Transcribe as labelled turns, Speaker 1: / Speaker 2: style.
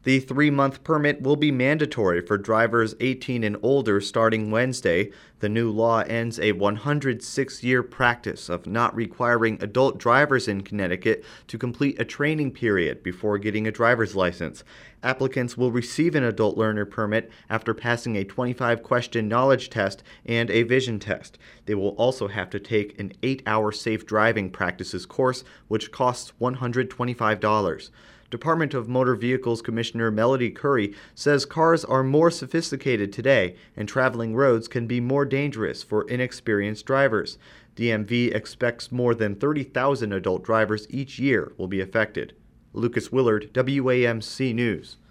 Speaker 1: The 3-month permit will be mandatory for drivers 18 and older starting Wednesday. The new law ends a 106-year practice of not requiring adult drivers in Connecticut to complete a training period before getting a driver's license. Applicants will receive an adult learner permit after passing a 25-question knowledge test and a vision test. They will also have to take an 8-hour safe driving practices course, which costs $125. Department of Motor Vehicles Commissioner Melody Curry says cars are more sophisticated today and traveling roads can be more dangerous for inexperienced drivers. DMV expects more than 30,000 adult drivers each year will be affected. Lucas Willard, WAMC News.